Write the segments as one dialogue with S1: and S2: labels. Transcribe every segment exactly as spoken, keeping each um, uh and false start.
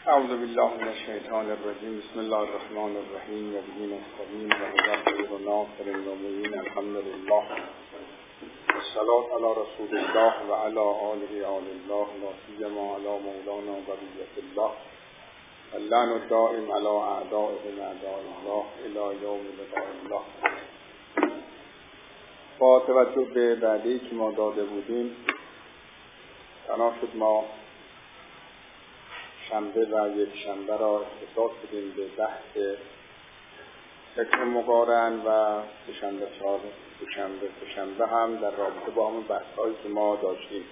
S1: اعوذ بالله من الشیطان الرجیم. بسم الله الرحمن الرحیم و به نستعین و هو خیر ناصر المؤمنین. الحمد لله والصلاة علی رسول الله و علی آله آل الله لا سیما علی مولانا بقیة الله اللعن الدائم علی اعدائهم اعداء الله الی یوم لقاء الله. با توجه به وعده‌ای که ما داده بودیم، بنا شد ما شنبه و یک شنبه را اختصاص بدیم به بحث فقه مقارن و سه‌شنبه چهار دوشنبه سه‌شنبه هم در رابطه با همون بحث‌هایی که ما داشتیم.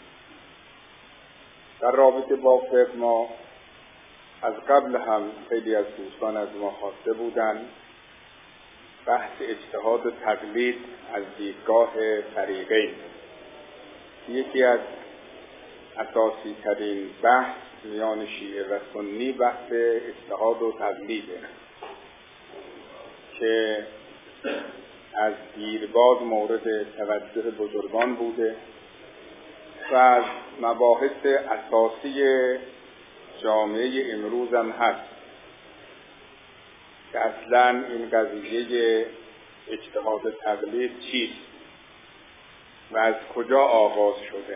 S1: در رابطه با فقه ما از قبل هم خیلی از دوستان از ما خواسته بودند بحث اجتهاد و تقلید از دیدگاه فریقین. یکی از اساسی ترین بحث میان شیعه و سنی بحث اجتهاد و تقلیده که از دیرباز مورد توجه بزرگان بوده و از مباحث اساسی جامعه امروز هم هست که اصلا این قضیه اجتهاد و تقلید چیست و از کجا آغاز شده.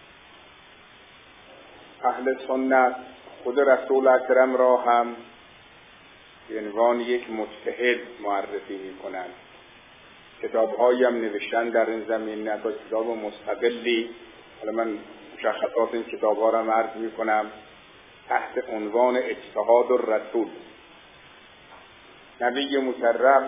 S1: اهل سنت خود رسول اکرم را هم به عنوان یک مجتهد معرفی می‌کنند. کتاب‌هایی هم نوشتن در این زمینه، با کتاب مستقلی. حالا من مشخصات این کتاب‌ها را عرض می‌کنم تحت عنوان اجتهاد الرسول. نبی مکرم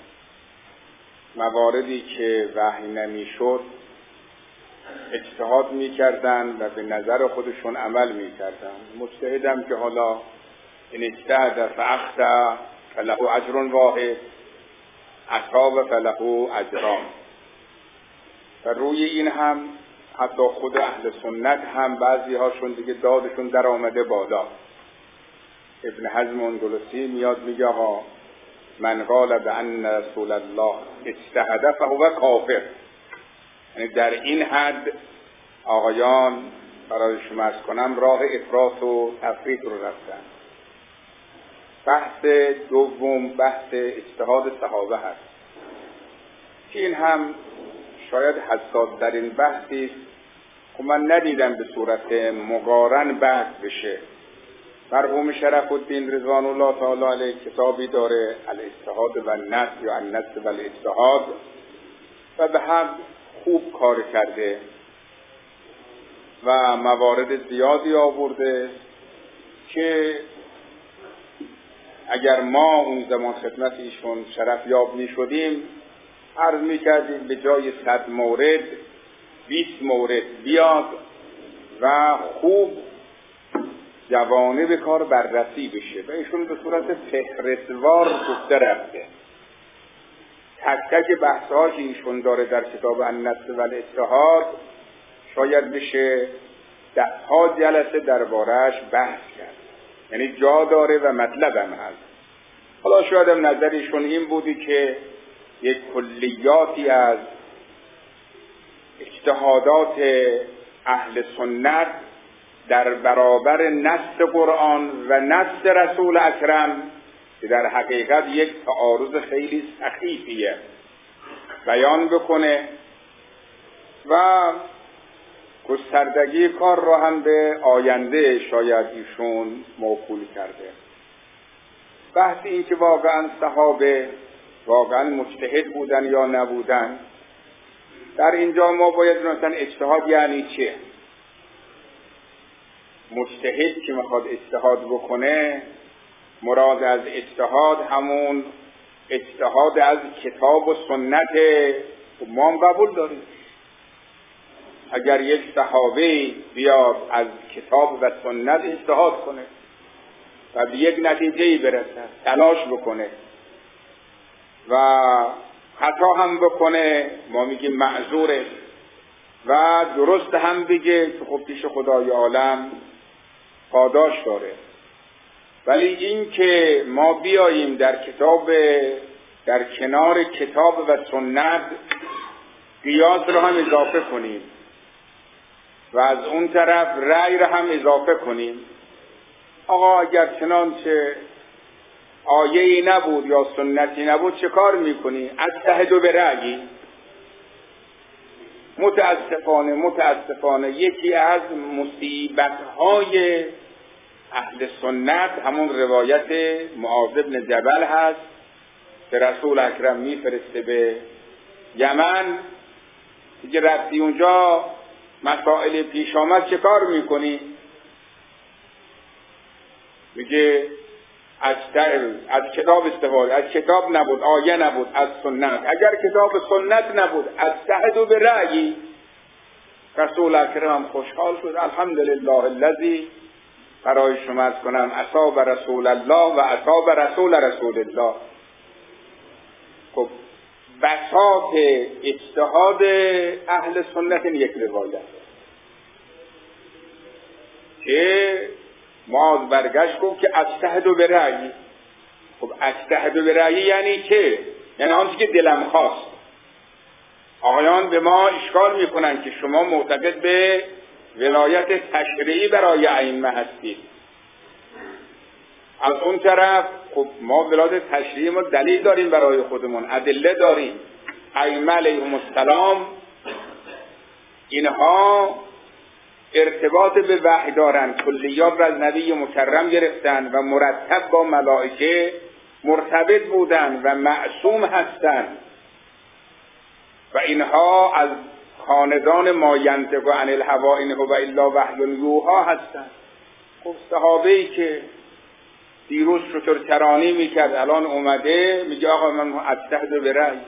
S1: مواردی که وحی نمی‌شد اجتهاد می‌کردند و به نظر خودشون عمل می‌کردند. مجتهدم که حالا این اجتهاد فاخطأ فله اجر واحد، اصاب فله اجران. و روی این هم حتی خود اهل سنت هم بعضی هاشون دیگه دادشون در آمده بالا. ابن حزم اندلسی میاد میگه آقا من قال بأن رسول الله اجتهد فهو کافر. یعنی در این حد آقایان برای شما عرض کنم راه افراط و تفریط رو رفتن. بحث دوم بحث اجتهاد صحابه هست که این هم شاید حساس در این بحثی است که من ندیدم به صورت مقارن بحث بشه. مرحوم شرف الدین رضوان الله تعالی علیه کتابی داره الاجتهاد و النص یا النص و الاجتهاد و به حق خوب کار کرده و موارد زیادی آورده که اگر ما اون زمان خدمت ایشون شرف یاب می شدیم عرض می کردیم به جای صد مورد بیست مورد بیاد و خوب جوانب به کار بررسی بشه و ایشون به صورت فهرستوار گفته رفته. تک تک بحث‌ها که ایشون داره در کتاب النص و الاجتهاد شاید بشه ده ها جلسه درباره‌اش بحث کرد. یعنی جا داره و مطلب هم هست. حالا شاید هم نظرشون این بودی که یک کلیاتی از اجتهادات اهل سنت در برابر نص قرآن و نص رسول اکرم که در حقیقت یک تعارض خیلی سخیفیه بیان بکنه و گستردگی کار را هم به آینده شاید ایشون موکول کرده. بحث این که واقعا صحابه واقعا مجتهد بودن یا نبودن، در اینجا ما باید مثلا اجتهاد یعنی چه؟ مجتهد که میخواد اجتهاد بکنه مراد از اجتهاد همون اجتهاد از کتاب و سنت ما هم قبول داریم. اگر یک صحابه بیاد از کتاب و سنت اجتهاد کنه و به یک نتیجه‌ای برسه، تلاش بکنه و خطا هم بکنه، ما میگیم معذوره و درست هم بگه که خب پیش خدای عالم پاداش داره. ولی این که ما بیاییم در کتاب در کنار کتاب و سنت قیاس رو هم اضافه کنیم و از اون طرف رأی رو هم اضافه کنیم آقا اگر چنانچه آیه‌ای نبود یا سنتی نبود چه کار میکنی؟ اجتهد برأیی. متاسفانه متاسفانه یکی از مصیبت‌های اهل سنت همون روایت معاذ بن جبل هست که رسول اکرم میفرسته به یمن، دیگه رفتی اونجا مسائل پیش آمد چه کار میکنی؟ میگه از, از کتاب استفاده، از کتاب نبود، آیه نبود، از سنت. اگر کتاب سنت نبود اجتهد برأیی. رسول اکرم خوشحال شد، الحمدلله الذی، برای شما از کنم اصاب رسول الله و اصاب رسول رسول الله. خب بساط اجتهاد اهل سنت این یک روایت که معاذ برگشت گفت که اجتهد برأیی. خب اجتهد برأیی یعنی که یعنی آنچه که دلم خواست. آقایان به ما اشکال میکنن که شما معتقد به ولایت تشریعی برای ائمه هستید، از اون طرف خب ما ولایت تشریعی ما دلیل داریم برای خودمون، ادله داریم. ائمه علیهم السلام اینها ارتباط به وحی دارن، کلیات را از نبی مکرم گرفتن و مرتب با ملائکه مرتبط بودن و معصوم هستند و اینها از خاندان ما ینطق عن الهوی ان هو الا وحی یوحی هستند. خب صحابه‌ای که دیروز شترچرانی میکرد الان اومده میگه آقا من اجتهد برأیی.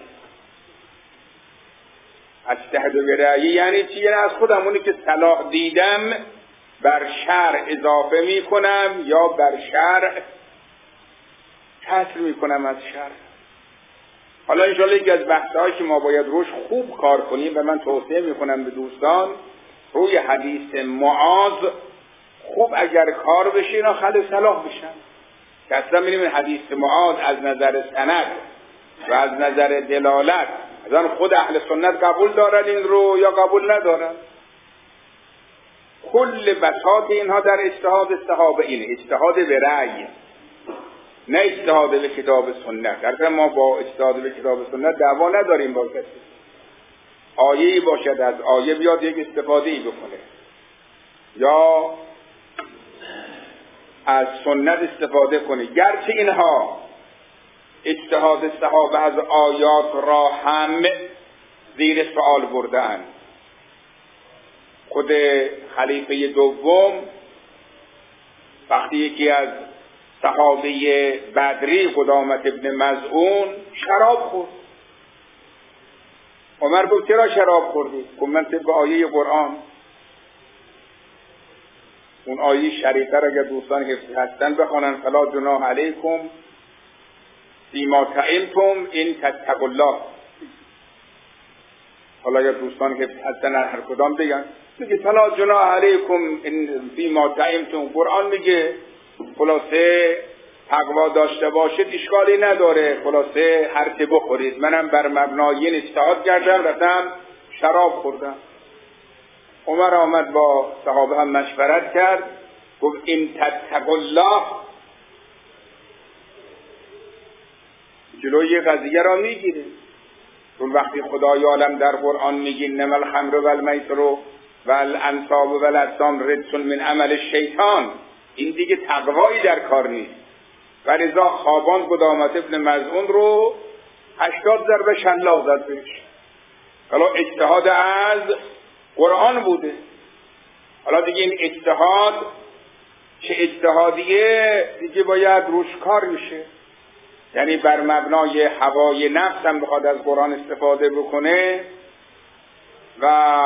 S1: اجتهد برأیی یعنی چی؟ یعنی از خودم اونی که صلاح دیدم بر شرع اضافه میکنم یا بر شرع کسر میکنم از شرع. حالا انشاءالله یکی از بحث‌هایی که ما باید روش خوب کار کنیم و من توصیه میکنم به دوستان روی حدیث معاذ خوب اگر کار بشه اینا خل صلاح بشن. که اصلا می‌بینیم حدیث معاذ از نظر سند و از نظر دلالت از خود اهل سنت قبول دارن این رو یا قبول ندارن. کل بساط اینها در اجتهاد صحابه اینه، اجتهاد به رأی، نه اجتهاد به کتاب سنت. در ما با اجتهاد به کتاب سنت دعوا نداریم با کسی. آیه‌ای باشد از آیه بیاد یک استفاده‌ای بکنه یا از سنت استفاده کنه، گرچه اینها اجتهاد صحابه از آیات را هم زیر سوال بردن. خود خلیفه دوم وقتی یکی از صحابه بدری قدامت ابن مظعون شراب خورد، عمر گفت چرا شراب خوردی؟ گفت من طبق آیه قرآن. اون آیه شریفه را اگر دوستان حفظ هستن بخونن، فلا جناح علیکم فیما طعمتم ان تتقوا الله. حالا اگر دوستان حفظ هستن هر کدام بگن، میگه فلا جناح علیکم ان فیما طعمتم. قرآن میگه خلاصه تقوا داشته باشید اشکالی نداره، خلاصه هر چه بخورید. منم بر مبنای این اجتهاد کردم رفتم شراب خوردم. عمر آمد با صحابه هم مشورت کرد، گفت این تتقوا الله، جلوی قضیه را میگیره. چون وقتی خدای عالم در قرآن میگه انما الخمر والمیسر والانصاب والازلام رجس من عمل الشیطان، این دیگه تقوایی در کار نیست. و لذا خوابان قدامت ابن مظعون رو هشتاد ضربه شلاق زد بهش. حالا اجتهاد از قرآن بوده. حالا دیگه این اجتهاد چه اجتهادیه دیگه باید روش کار میشه. یعنی بر مبنای هوای نفس هم بخواد از قرآن استفاده بکنه و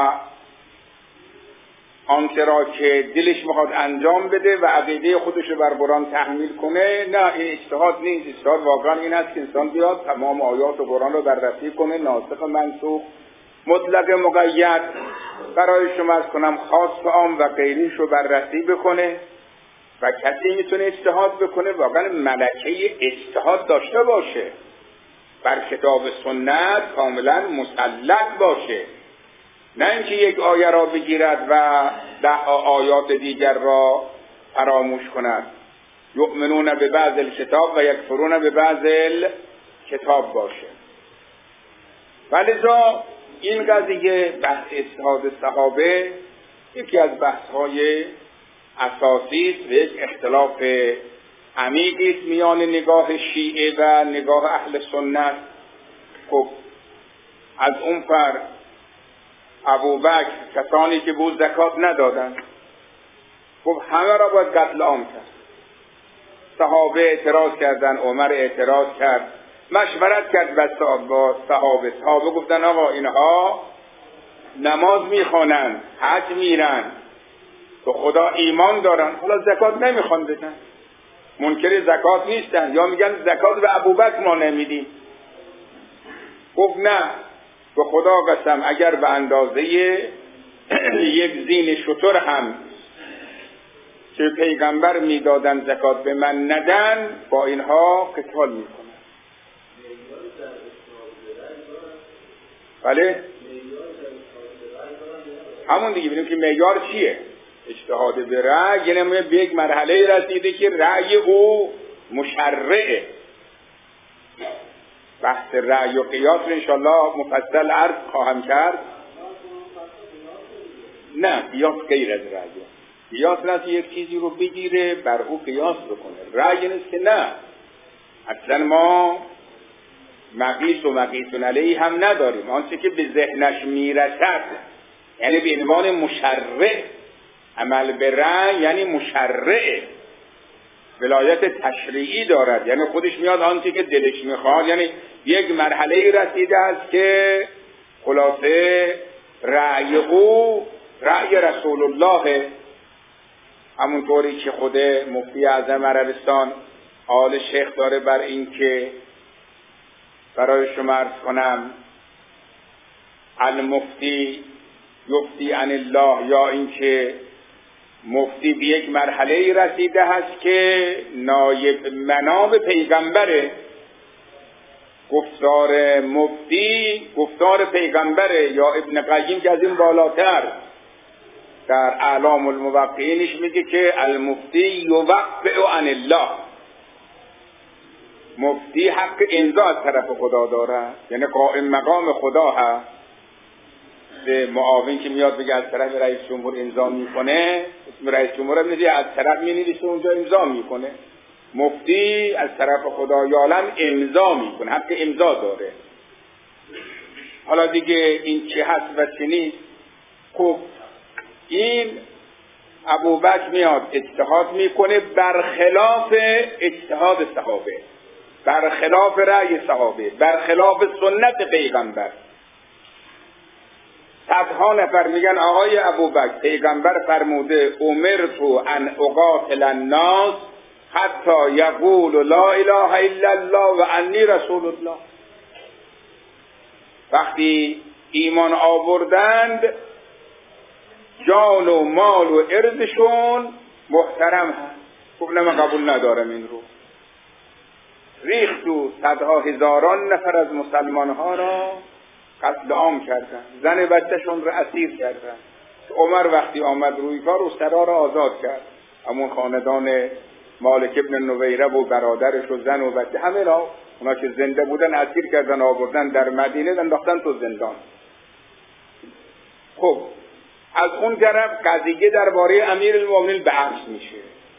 S1: آنچه را که دلش میخواد انجام بده و عقیده خودش رو بر قرآن تحمیل کنه، نه این اجتهاد نیست. اجتهاد واقعا این است که انسان بیاد تمام آیات و قرآن رو بررسی کنه، ناسخ منسوخ مطلق مقید برای شما از کنم خاص و عام و غیریش رو بررسی بکنه و کسی میتونه اجتهاد بکنه واقعا ملکه اجتهاد داشته باشه، بر کتاب سنت کاملا مسلط باشه، نه اینکه یک آیه را بگیرد و ده آیات دیگر را فراموش کند. یؤمنون به بعض الکتاب و یکفرون به بعض الکتاب باشه. ولذا این قضیه بحث اجتهاد صحابه یکی از بحث‌های اساسی است و یک اختلاف عمیقی است میان نگاه شیعه و نگاه اهل سنت. خب از اون پر ابوبکر کسانی که بود زکات ندادند، خب همه را باید قتل عام کرد. صحابه اعتراض کردند، عمر اعتراض کرد، مشورت کرد با صحابه. صحابه گفتن آقا اینها نماز میخوانند، حج میرن، تو خدا ایمان دارن، حالا زکات نمیخوان بدن، منکر زکات نیستن، یا میگن زکات به ابوبکر ما نمیدیم. گفت نه، به خدا قسم اگر به اندازه یک زین شتر هم که پیغمبر میدادن زکات به من ندن، با اینها قتال میکنن. بله همون دیگه. ببینیم که معیار چیه. اجتهاد به رأی یعنی ما به یک مرحله رسیده که رأی او مشرعه. بحث رأی و قیاس رو انشاءالله مفصل عرض خواهم کرد. نه، قیاس غیر از رأی. قیاس نه یک چیزی رو بگیره بر او قیاس بکنه. رأی نیست که نه، اصلا ما مقیس و مقیسون علیه هم نداریم. آنچه که به ذهنش میرسد یعنی به عنوان مشرع. عمل به رأی یعنی مشرع، ولایت تشریعی دارد، یعنی خودش میاد آنچه که دلش میخواد. یعنی یک مرحله رسیده است که خلاصه رأی او رأی رسول الله، همونطوری که خود مفتی اعظم عربستان آل شیخ داره بر این که برای شما عرض کنم المفتی یفتی عن الله، یا این که مفتی به یک مرحله رسیده هست که نایب مناب پیغمبره. گفتار مفتی گفتار پیغمبره، یا ابن قیم که از این بالاتر در اعلام الموقعینش میگه که المفتی یوقع عن الله، مفتی حق امضا از طرف خدا داره، یعنی قائم مقام خدا هست. به معاون که میاد بگه از طرف رئیس جمهور امضا میکنه، اسم رئیس جمهور هم نیست، از طرف مینویسه اونجا امضا میکنه. مفتی از طرف خدای عالم امضا میکنه، حق امضا داره. حالا دیگه این چه هست و چه نیست. خب این ابوبکر میاد اجتهاد میکنه برخلاف اجتهاد صحابه، برخلاف رأی صحابه، برخلاف سنت پیغمبر. صدها نفر میگن آقای ابوبکر پیغمبر فرموده امرت ان اقاتل الناس حتی یقول لا اله الا الله و انی رسول الله. وقتی ایمان آوردند جان و مال و ارزشون محترم هست. خب نه من قبول ندارم این رو. ریخت و صدها هزاران نفر از مسلمان ها را قتل عام کردن، زن بچه‌شون را اسیر کردن. عمر وقتی آمد روی کار اسرا را آزاد کرد، همون خاندان مالک ابن نویره و برادرش و زن و بچه همه را، اونا که زنده بودن اسیر کردن آوردن در مدینه انداختن تو زندان. خب از اون طرف قضیه درباره امیر المؤمنین بحث میشه.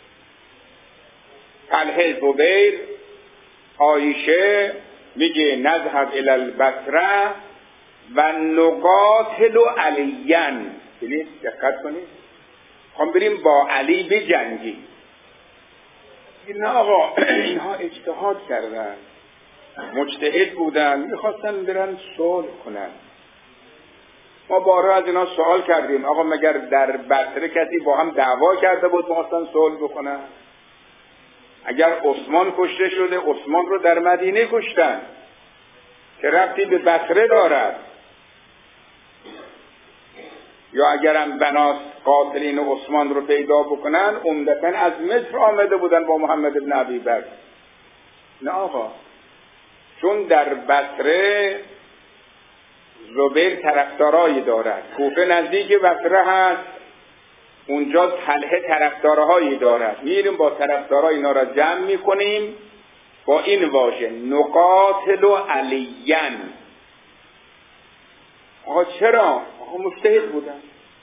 S1: طلحه، زبیر، عایشه میگه نذهب الی البصره و نقاتل علیین. ببینید دقت کنید، خواهم بریم با علی بجنگیم. نه آقا اینها اجتهاد کردن، مجتهد بودن، میخواستن برن صلح کنن. ما بارها از اینا سوال کردیم آقا مگر در بصره کسی با هم دعوا کرده بود میخواستن صلح بکنن؟ اگر عثمان کشته شده عثمان رو در مدینه کشتن، که ربطی به بصره دارد؟ یا اگرم بناس قاتلین عثمان رو پیدا بکنن عمدتاً از مصر آمده بودن با محمد بن ابی بکر. نه آقا، چون در بصره زبیر طرفدارایی دارد، کوفه نزدیک بصره هست، اونجا طلحه طرفدارهایی دارد، میریم با طرفدارها اینا را جمع میکنیم با این واژه نقاتل علیین. آقا چرا؟ آقا مجتهد بودن.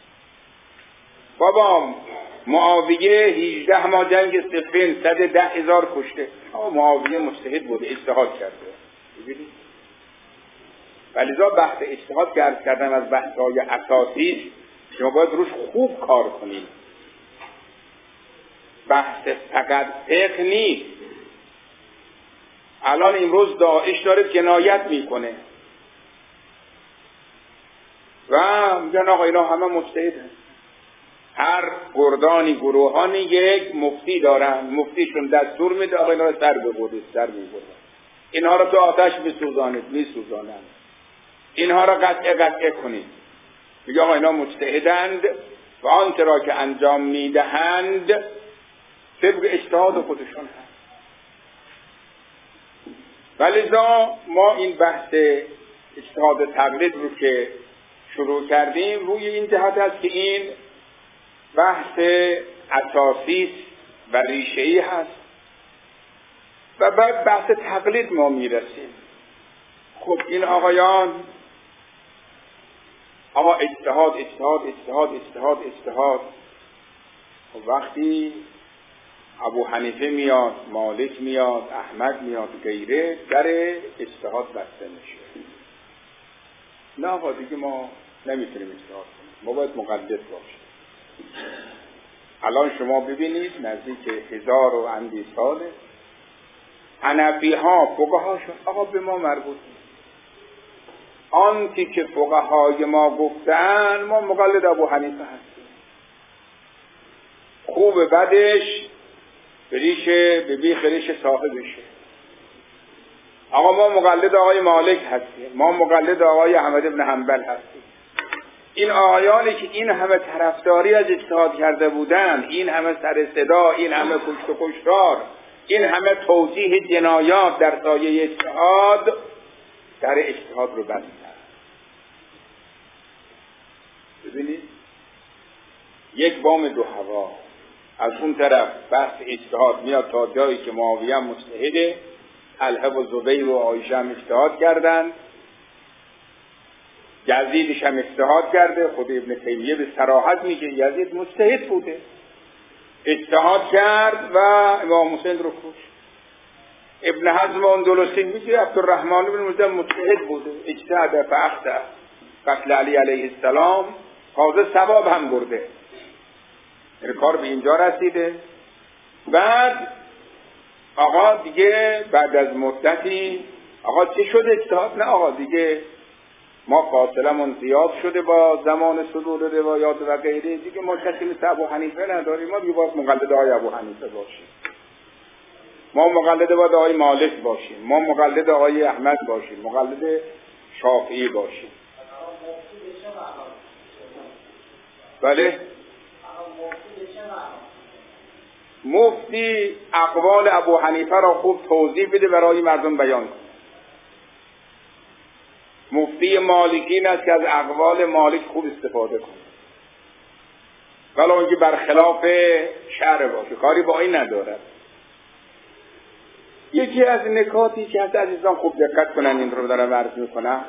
S1: بابا معاویه هجده ما جنگ صفین صد ده هزار کشته. آقا معاویه مجتهد بوده، اجتهاد کرده. ببینید ولیذا بحث اجتهاد که عرض کردم از بحث‌های اساسی، شما باید روش خوب کار کنید. بحث فقط فقه نیست. الان امروز داعش داره جنایت میکنه و میگن آقا اینا همه مجتهدن. هر گردانی گروهانی یک مفتی دارن، مفتیشون دستور میده آقا اینا رو سر ببرید، سر میبرید، اینها رو تو آتش بسوزانید، میسوزانند، اینها رو قطعه قطعه کنید. میگه آقا اینا مجتهدند و آنچه را که انجام میدهند طبق اجتهاد خودشون هست. ولذا ما این بحث اجتهاد تقلید رو که شروع کردیم روی این جهت است که این بحث اساسی و ریشه‌ای هست و بعد بحث تقلید ما میرسیم. خب این آقایان آقا اجتهاد اجتهاد اجتهاد اجتهاد اجتهاد خب وقتی ابو حنیفه میاد، مالک میاد، احمد میاد، غیره، در اجتهاد بسته میشه. نه آقا دیگه ما نمیتونیم اجتهاد کنیم، ما باید مقلد باشیم. الان شما ببینید نزدیک هزار و اندی ساله حنفی ها فقهاشون آقا به ما مربوط نیست. آنتی که فقهای ما گفتن ما مقلد ابو حنیفه هستیم. خوب بدش بریشه به بیخ ریش صاحبشه. آقا ما مقلد آقای مالک هستیم، ما مقلد آقای احمد بن حنبل هستیم. این آقایانی که این همه طرفداری از اجتهاد کرده بودن، این همه سر صدا، این همه کشت و کشتار، این همه توضیح جنایات در سایه اجتهاد، در اجتهاد رو بستن. ببینید یک بام دو هوا. از اون طرف بحث اجتهاد میاد تا جایی که معاویه مجتهده، طلحه و زبیر و عایشه هم اجتهاد کردن، یزیدش هم اجتهاد کرده. خود ابن تیمیه به صراحت میگه یزید مجتهد بوده، اجتهاد کرد و امام حسین رو کشت. ابن حزم اندلسی میگه عبدالرحمن بن ملجم مجتهد بوده، اجتهاد فاخطا، قتل علی علیه السلام تازه ثواب هم برده. این کار به اینجا رسیده. بعد آقا دیگه بعد از مدتی آقا چی شد اجتهاد؟ نه آقا دیگه ما فاصلمون زیاد شده با زمان صدور روایات و غیره، دیگه ما کسی مثل ابو حنیفه نداریم، ما دیگه باید مقلد آقای ابو حنیفه باشیم، ما مقلد باید آقای مالک باشیم، ما مقلد آقای احمد باشیم، مقلد شافعی باشیم. بله مفتی اقوال ابو حنیفه را خوب توضیح بده برای مردم بیان کن. مفتی مالکی این است که از اقوال مالک خوب استفاده کنه، ولی اونجا برخلاف شرع باشه، کاری با این ندارد. یکی از نکاتی که از عزیزان خوب دقت کنن این رو دارم عرض میکنم،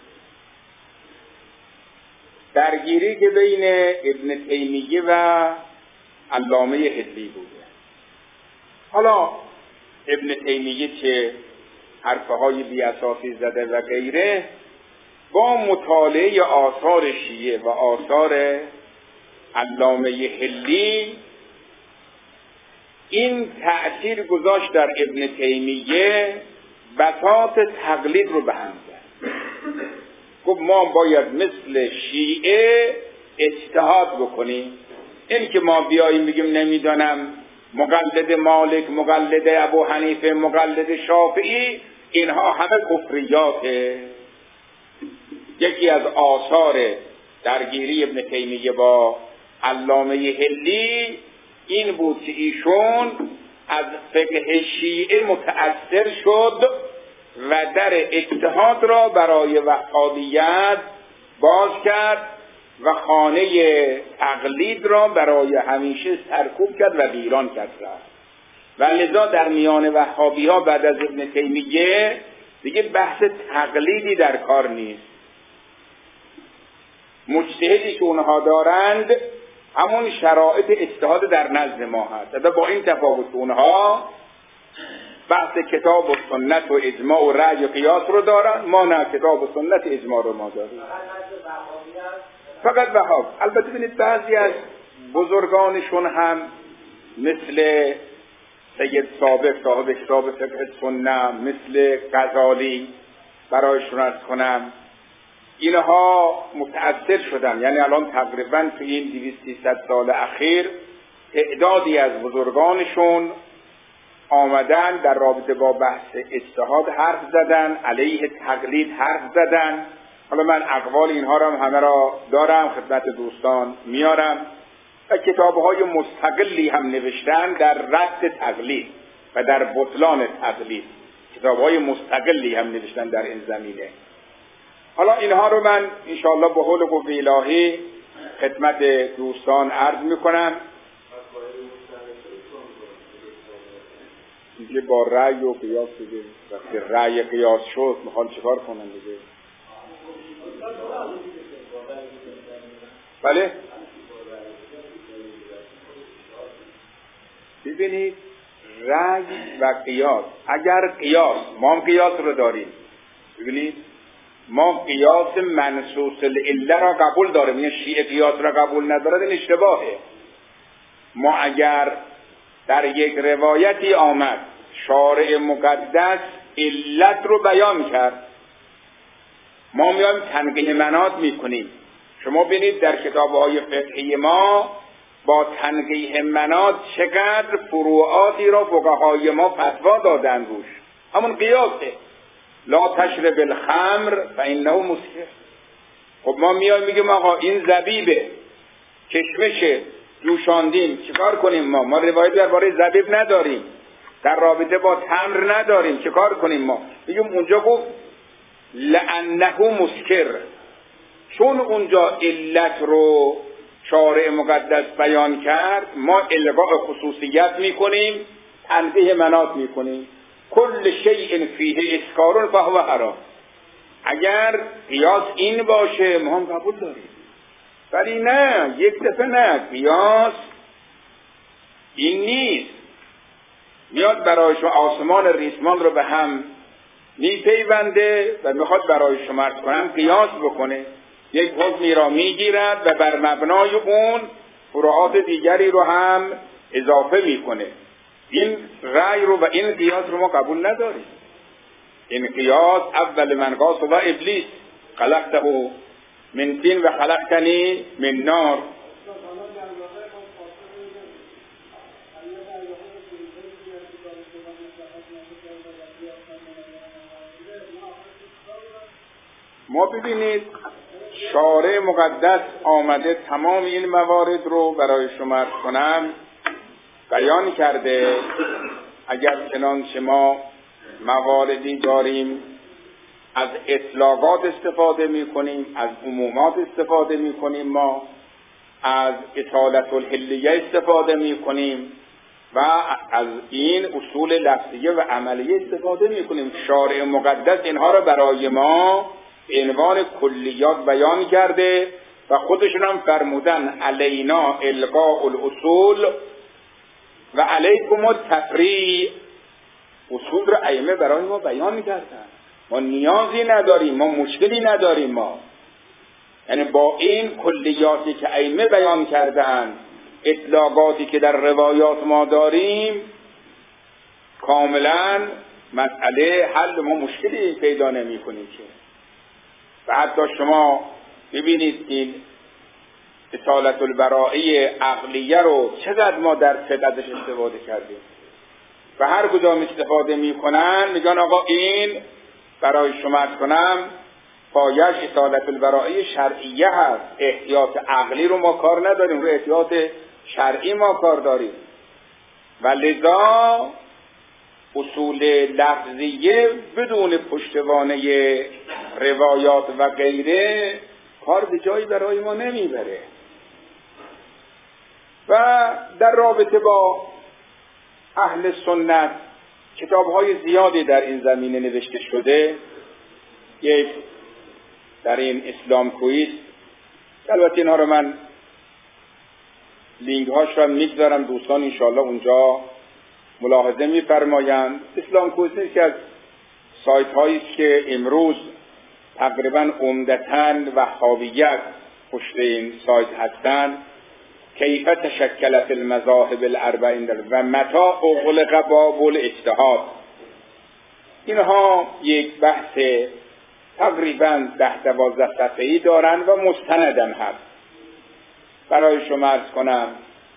S1: درگیری که بین ابن تیمیه و علامه حلی بوده. حالا ابن تیمیه که حرفهای بی اساسی زده و غیره، با مطالعه آثار شیعه و آثار علامه حلی این تأثیر گذاشت در ابن تیمیه، بساط تقلید رو به هم زد. گفت ما باید مثل شیعه اجتهاد بکنیم. این که ما بیاییم بگیم نمیدانم مقلد مالک، مقلد ابو حنیفه، مقلد شافعی، اینها همه کفریاته. یکی از آثار درگیری ابن تیمیه با علامه حلی این بود که ایشون از فقه شیعه متأثر شد و در اجتهاد را برای وهابیت باز کرد و خانه تقلید را برای همیشه سرکوب کرد و ویران کرد رفت. و لذا در میان وهابی ها بعد از ابن تیمیه دیگه بحث تقلیدی در کار نیست. مجتهدی که اونها دارند همون شرایط اجتهاد در نزد ما هست. اما با این تفاوت اونها بحث کتاب و سنت و اجماع و رأی و قیاس رو دارن، ما نه، کتاب و سنت اجماع رو ما داریم. فقط وهاب. البته ببینید بعضی از بزرگانشون هم مثل سید ثابت صاحب کتاب فقه سنت، مثل غزالی برایشون عرض کنم، اینها متأثر شدن. یعنی الان تقریبا تو این دویست سیصد سال اخیر تعدادی از بزرگانشون آمدن در رابطه با بحث اجتهاد حرف زدن، علیه تقلید حرف زدن. حالا من اقوال اینها را همه را دارم خدمت دوستان میارم و کتاب‌های مستقلی هم نوشتن در رد تقلید و در بطلان تقلید. کتاب‌های مستقلی هم نوشتن در این زمینه. حالا اینها رو من انشاءالله به حول قوه الهی خدمت دوستان عرض میکنم. دیگه با رأی و قیاس دیگه وقتی رأی قیاس شد میخوان چیکار کنن دیگه؟ بله؟ ببینید رأی و قیاس، اگر قیاس، ما هم قیاس رو داریم، ببینید ما قیاس منصوص العله را قبول داریم، یعنی شیعه قیاس را قبول ندارد، این اشتباهه. ما اگر در یک روایتی آمد شارع مقدس علت رو بیان کرد، ما میایم تنقیح مناط میکنیم. شما ببینید در کتاب‌های فقهی ما با تنقیح مناط چقدر فروعاتی را فقهای ما فتوا دادن روش. همون قیاسه، لا تشرب الخمر فانه مسکر. خب ما میایم میگیم آقا این زبیبه، کشمشه، جوشاندیم، چیکار کنیم؟ ما ما روایت درباره زبیب نداریم، در رابطه با تمر نداریم، چیکار کنیم؟ ما میگیم اونجا گفت لانه مسکر، چون اونجا علت رو شارع مقدس بیان کرد، ما الغاء خصوصیت میکنیم، تنبیه مناط میکنیم. کل شیء فیه اسکار فهو حرام. اگر قیاس این باشه ما هم قبول داریم، ولی نه، یک دفعه نه، قیاس این نیست. میاد برای شما آسمان ریسمان رو به هم میپیونده و میخواد برای شما عرض کنم قیاس بکنه، یک حکمی را میگیرد و بر مبنای اون فروعات دیگری رو هم اضافه میکنه. این رأی رو و این قیاس رو ما قبول نداریم. این قیاس اول من قاس و ابلیس خلقته من طین و خلقتنی من نار. ما ببینید شارع مقدس آمده تمام این موارد رو برای شما عرض کنم بیان کرده. اگر چنانچه ما مواردی داریم از اطلاقات استفاده می کنیم، از عمومات استفاده می کنیم، ما از اطالت الحلیه استفاده می کنیم و از این اصول لفظیه و عملیه استفاده می کنیم. شارع مقدس اینها را برای ما به عنوان کلیات بیان کرده و خودشون هم فرمودن علینا القاء الاصول و علیکم التفریع. اصول را ائمه برای ما بیان کردن، ما نیازی نداریم، ما مشکلی نداریم. ما یعنی با این کلیاتی که ائمه بیان کردن، اطلاقاتی که در روایات ما داریم، کاملا مسئله حل، ما مشکلی پیدا نمی کنیم که. و حتی شما ببینید این اصالت البرائی عقلیه رو چقدر ما در فقهش استفاده کردیم و هر کدام استفاده میکنن میگن آقا این برای شما عرض کنم پایش اصالت البرائی شرعیه هست، احتیاط عقلی رو ما کار نداریم، رو احتیاط شرعی ما کار داریم. و لذا اصول لفظیه بدون پشتوانه روایات و غیره کار به جایی برای ما نمیبره. و در رابطه با اهل سنت کتاب‌های زیادی در این زمینه نوشته شده. یک در این اسلام کویز، البته اینها رو من لینک هاش رو میگذارم، دوستان انشاءالله اونجا ملاحظه میفرمایند. اسلام کویز یکی از سایت هایی است که امروز تقریبا عمدتاً وهابیت پشت این سایت هستند. کیف تشکلت المذاهب الاربعین و متى اغلق باب الاجتهاد. اینها یک بحث تقریبا ده دوازده صفحه‌ای دارند و مستندم هست. برای شما عرض کنم.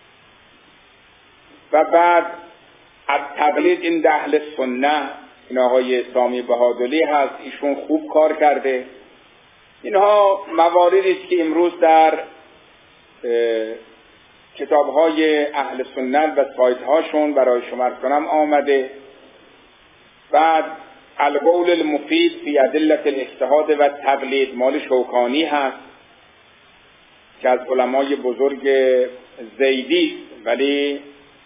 S1: و بعد از تقلید این اهل سنت، این آقای سامی بهادلی هست، ایشون خوب کار کرده. اینها مواردی است که امروز در کتاب‌های اهل سنت و سایت هاشون برای شما عرض کنم آمده. بعد القول المفید فی ادلة الاجتهاد و تقلید مال شوکانی هست که از علمای بزرگ زیدی ولی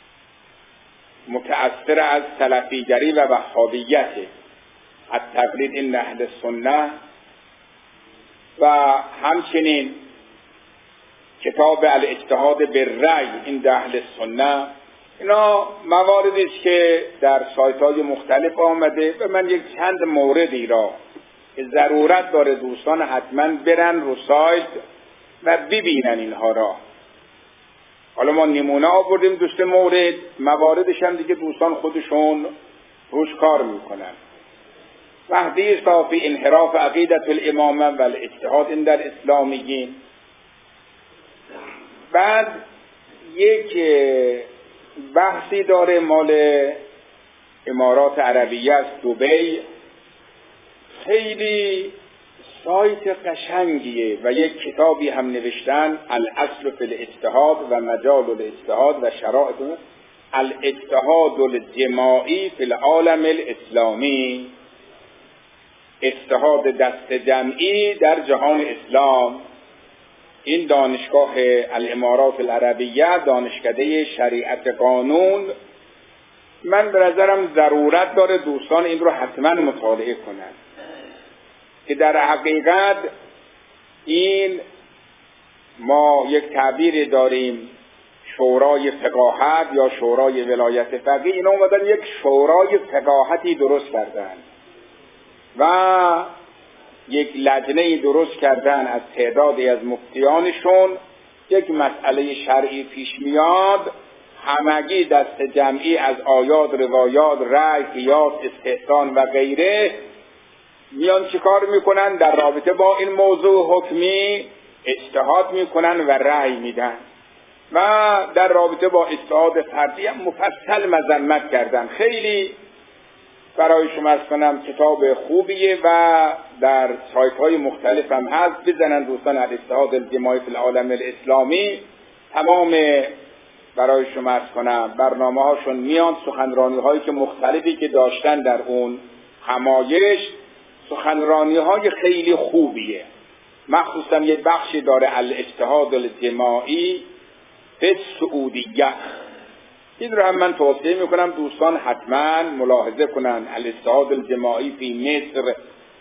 S1: متأثر از سلفیگری و وهابیت. التقلید این اهل سنت. و همچنین کتاب الاجتهاد بالرأی این اهل سنت. اینا مواردی است که در سایت‌های مختلف آمده و من یک چند موردی را که ضرورت داره دوستان حتما برن رو سایت و ببینن اینها را. حالا ما نمونه آوردیم دوست مورد، مواردش هم دیگه دوستان خودشون روش کار میکنن. وحدی صافی انحراف عقیدت الامامه و الاجتهاد این در اسلامیین. بعد یک بحثی داره مال امارات عربیه است، دبی. خیلی سایت قشنگیه و یک کتابی هم نوشتن، الاصل فی الاجتهاد و مجال الاجتهاد و شرائط الاجتهاد الجماعی فی العالم الاسلامی. اجتهاد دست جمعی در جهان اسلام. این دانشگاه الامارات العربیه، دانشکده شریعت قانون. من به نظرم ضرورت داره دوستان این رو حتما مطالعه کنند که در حقیقت این ما یک تعبیر داریم شورای فقاهت یا شورای ولایت فقیه. اینا اومدن یک شورای فقاهتی درست کردن و یک لجنه درست کردن از تعدادی از مفتیانشون. یک مسئله شرعی پیش میاد، همگی دست جمعی از آیات، روایات، رأی، قیاس، استحسان و غیره میان چیکار میکنن؟ در رابطه با این موضوع حکمی اجتهاد میکنن و رأی میدن و در رابطه با اجتهاد فردی هم مفصل مذمت کردن. خیلی برای شما عرض کنم کتاب خوبیه و در سایت های مختلف هم هست. بزنن دوستان الاجتهاد الجماعی فی العالم الاسلامی. تمام برای شما عرض کنم برنامه هاشون میان، سخنرانی هایی که مختلفی که داشتن در اون همایش، سخنرانی های خیلی خوبیه. مخصوصا یک بخشی داره الاجتهاد الجماعی فی السعودیه. این رو هم من توصیه میکنم دوستان حتما ملاحظه کنن. الاجتهاد الجماعی فی مصر،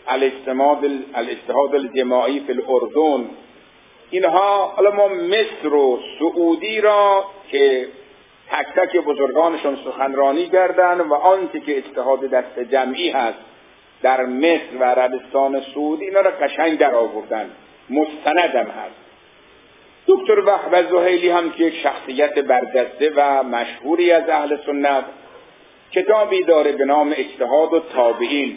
S1: الاجتهاد الجماعی فی الاردن. اینها حالا ما مصر و سعودی را که تک تک بزرگانشون سخنرانی کردن و آنچه که اجتهاد دست جمعی هست در مصر و عربستان سعودی، اینا را قشنگ در آوردن، مستندم هست. دکتر وهب زهیلی هم که یک شخصیت برجسته و مشهوری از اهل سنت، کتابی داره به نام اجتهاد التابعین.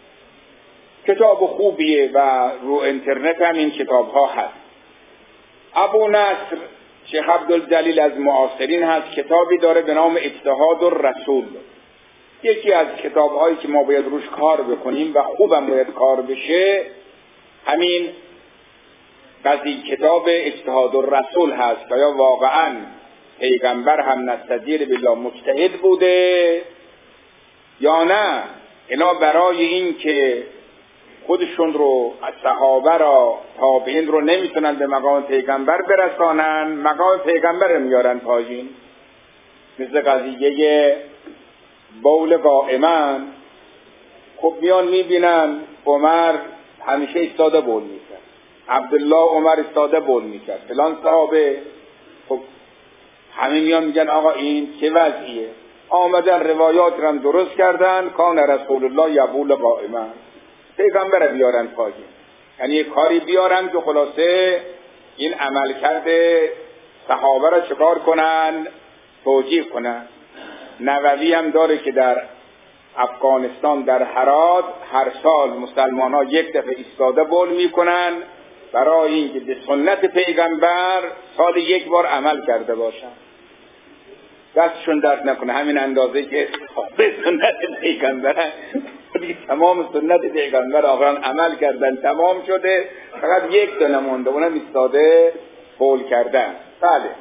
S1: کتاب خوبیه و رو اینترنت هم این کتاب ها هست. ابو نصر شیخ عبدالجلیل از معاصرین هست، کتابی داره به نام اجتهاد الرسول. یکی از کتاب هایی که ما باید روش کار بکنیم و خوبم باید کار بشه همین قضیه کتاب اجتهاد الرسول هست که یا واقعا پیغمبر هم نستدیر بالله مجتهد بوده یا نه. اینا برای این که خودشون رو از صحابه را تابعین رو نمیتونن به مقام پیغمبر برسانن، مقام پیغمبر رو میارن پایین. مثل قضیه بول قائما، خب میان میبینن عمر همیشه ایستاده بول میکرد، عبدالله عمر ایستاده بول میکرد، فلان صحابه. خب همه میان میگن آقا این چه وضعیه؟ آمدن روایات رو درست کردن، کان رسول الله یبول قائما، پیغمبر بیارن پایین. یعنی یک کاری بیارن که خلاصه این عمل کرده صحابه را چکار کنن؟ توجیه کنن. نووی هم داره که در افغانستان در هرات هر سال مسلمان ها یک دفعه ایستاده بول میکنن برای اینکه به سنت پیغمبر سال یک بار عمل کرده باشن. دستشون درد نکنه، همین اندازه که به سنت پیغمبر تمام سنت پیغمبر آقایان عمل کردن، تمام شده، فقط یک دونه مونده، اونم ایستاده بول کردن. بله.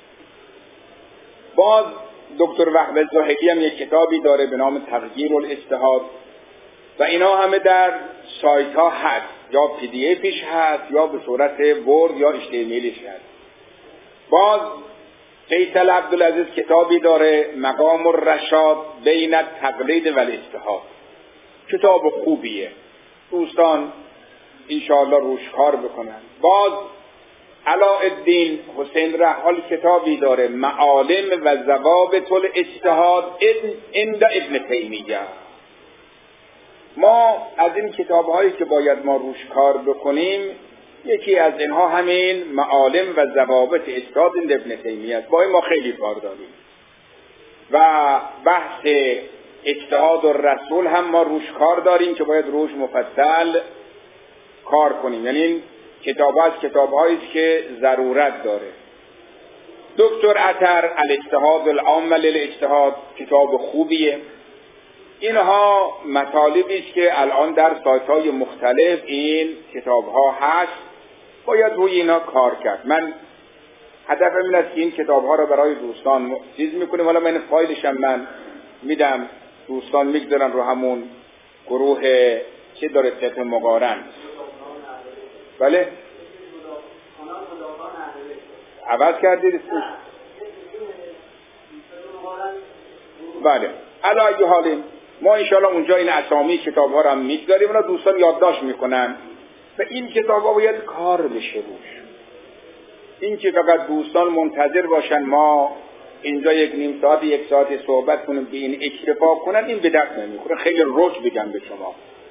S1: باز دکتر وهب زاهدی هم یک کتابی داره به نام تغییر الاجتهاد و اینا همه در سایت ها هست، یا پی دی افش هست یا به صورت ورد یا اچ تی ام الش هست. باز فیصل عبدالعزیز کتابی داره مقام الرشاد بین التقلید و الاجتهاد، کتاب خوبیه، دوستان انشاءالله روش کار بکنن. باز علاءالدین حسین رحال کتابی داره معالم و ضوابط الاجتهاد عند ابن تیمیه. ما از این کتاب‌هایی که باید ما روش کار بکنیم، یکی از اینها همین معالم و ضوابط اجتهاد عند ابن تیمیه است. با این ما خیلی کار داریم و بحث اجتهاد الرسول هم ما روش کار داریم که باید روش مفصل کار کنیم. یعنی این کتاب از کتاب هایی که ضرورت داره. دکتر عطر الاجتهاد العام للاجتهاد کتاب خوبیه. اینها مطالبی است که الان در سایت های مختلف این کتاب ها هست، باید روی اینا کار کرد. من هدفم این است که این کتاب ها را برای دوستان چیز میکنیم. حالا من فایلش هم من میدم، دوستان میگذارن رو همون گروه چه داره فقه مقارن. بله عوض کردید اسمش؟ بله. علی ای حال ما انشاءالله اونجا این اسامی کتاب ها رو هم میگذاریم، اونا دوستان یادداشت میکنن و این کتاب ها باید کار بشه روش. این که فقط دوستان منتظر باشن ما اینجا یک نیم ساعت یک ساعت صحبت کنیم که این اکتفا کنن، این به درد نمیخوره. خیلی روش بگم به شما،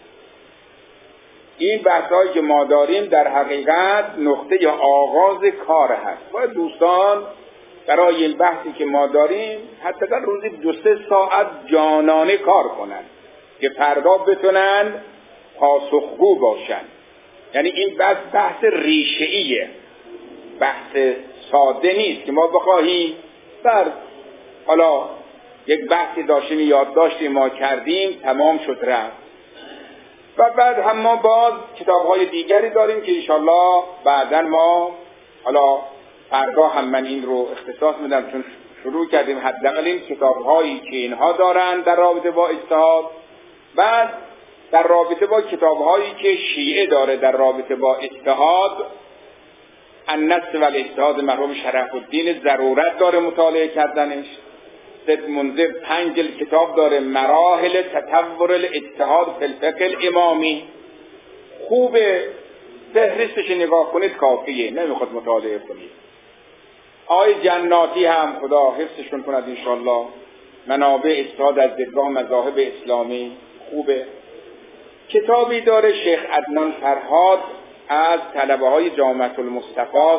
S1: این بحثایی که ما داریم در حقیقت نقطه یا آغاز کار هست. باید دوستان برای این بحثی که ما داریم حتی در روزی دو سه ساعت جانانه کار کنن که فردا بتونن پاسخگو باشن. یعنی این بحث بحث ریشه‌ایه، بحث ساده نیست که ما بخواهیم بر حالا یک بحثی داشتیم یادداشتی ما کردیم تمام شد رفت. و بعد هم ما باز کتاب‌های دیگری داریم که انشالله بعداً ما حالا فردا هم من این رو اختصاص میدم چون شروع کردیم، حداقل این کتاب‌هایی که اینها دارن در رابطه با اجتهاد، بعد در رابطه با کتاب‌هایی که شیعه داره در رابطه با اجتهاد، النص و الاجتهاد مرحوم شرف الدین ضرورت داره مطالعه کردنش. سید منذر پنج جلد کتاب داره مراحل تطور الاجتهاد فی الفقه الامامی، خوبه، فهرستش نگاه کنید کافیه، نمیخواد مطالعه کنید. آقای جناتی هم خدا حفظشون کند انشالله، منابع اجتهاد از دیدگاه مذاهب اسلامی، خوبه. کتابی داره شیخ عدنان فرهاد از طلبه های جامعه المصطفی،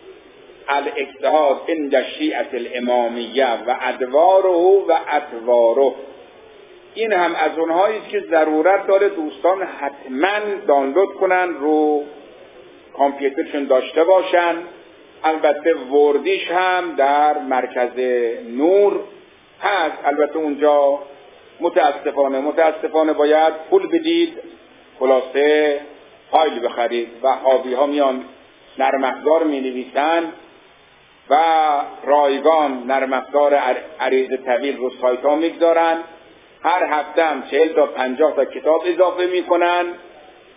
S1: الاجتهاد عند الشیعة الامامیه و ادواره و اطواره. این هم از اونهایی که ضرورت داره دوستان حتما دانلود کنن، رو کامپیوترشون داشته باشن. البته وردیش هم در مرکز نور هست، البته اونجا متاسفانه متاسفانه باید پول بدید خلاصه فایل بخرید و حاوی ها میان نرم افزار می نویسن و رایگان نرم افزار عریض طویل رو سایت ها میگذارن، هر هفته هم چهل تا پنجاه تا کتاب اضافه میکنن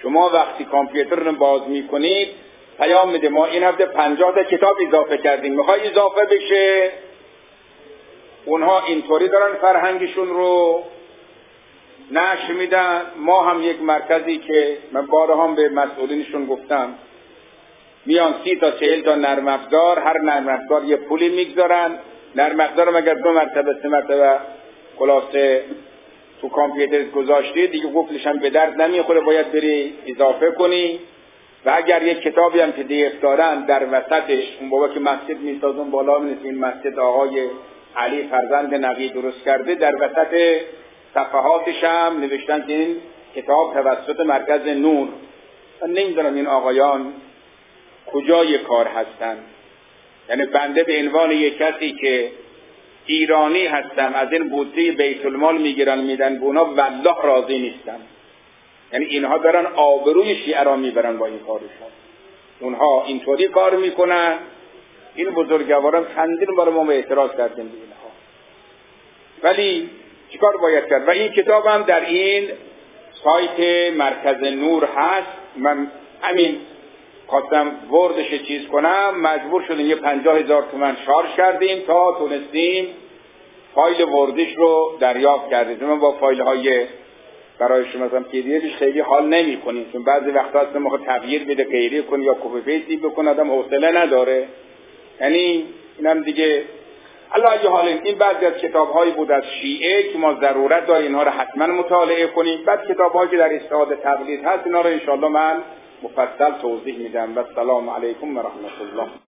S1: شما وقتی کامپیوتر رو باز میکنید پیام میده ما این هفته پنجاه تا کتاب اضافه کردیم، میخوای اضافه بشه؟ اونها اینطوری دارن فرهنگشون رو نشر میدن. ما هم یک مرکزی که من بارها هم به مسئولینشون گفتم، میان سی تا چهل تا نرم افزار، هر نرم افزار یه پولی میگذارن، نرم افزار مگر دو مرتبه سه مرتبه خلاصه تو کامپیوتر گذاشتی دیگه قفلش هم به درد نمیخوره، باید بری اضافه کنی. و اگر یک کتابی هم که دی اف دارن در وسطش، اون بابا که مسجد میسازن بالا می‌نویسه این مسجد آقای علی فرزند نقی درست کرده، در وسط صفحاتش هم نوشتن که این کتاب توسط مرکز نور. من نمیدونم این آقایان کجای کار هستن. یعنی بنده به عنوان یک کسی که ایرانی هستم از این بودجه بیت المال میگیرن میدن به اونا، والله راضی نیستم. یعنی اینها دارن آبروی شیعه را میبرن با این کارشون. اونها اینطوری کار میکنن. این بزرگواران چندین بار ما اعتراض کردیم به اینها، ولی چیکار باید کرد؟ و این کتاب هم در این سایت مرکز نور هست. من همین خواستم وردش چیز کنم، مجبور شدیم یه پنجاه هزار تومن شارژ کردیم تا تونستیم فایل وردش رو دریافت کردیم. من با فایل های برای شما مثلا پی دی افش خیلی حال نمی کنیم، چون بعضی وقتا هست ما تغییر بده غیری کنی یا کپی پیستی بکنه، آدم حوصله نداره. یعنی اینم دیگه الله حال. این بعضی از کتاب‌هایی بود از شیعه که ما ضرورت داریم اینها رو حتما مطالعه کنیم. بعد کتاب‌هایی که در استعداد تقلید هست اینا رو ان شاء الله من مفصل توضیح میدم. و السلام علیکم و رحمت الله.